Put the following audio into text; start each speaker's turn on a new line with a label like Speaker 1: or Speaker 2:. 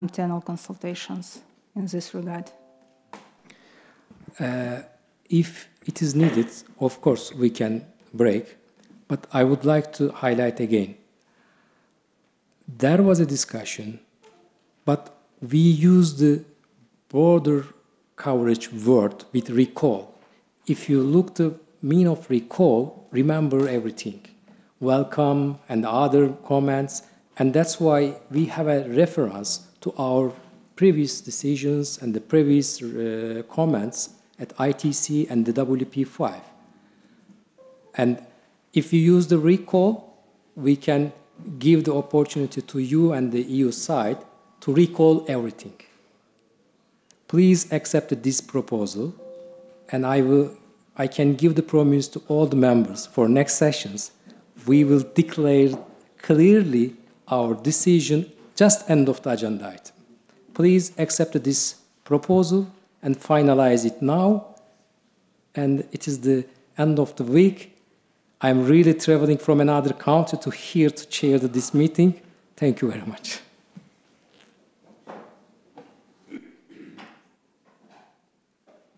Speaker 1: internal consultations in this regard?
Speaker 2: If it is needed, of course, we can break. But I would like to highlight again, there was a discussion, but we used the border coverage word with recall. If you look the mean of recall, remember everything. Welcome and other comments, and that's why we have a reference to our previous decisions and the previous comments at ITC and the WP5. And if you use the recall, we can give the opportunity to you and the EU side to recall everything. Please accept this proposal, and I can give the promise to all the members for next sessions. We will declare clearly our decision just end of the agenda item. Please accept this proposal and finalize it now. And it is the end of the week. I'm really traveling from another country to here to chair this meeting. Thank you very much.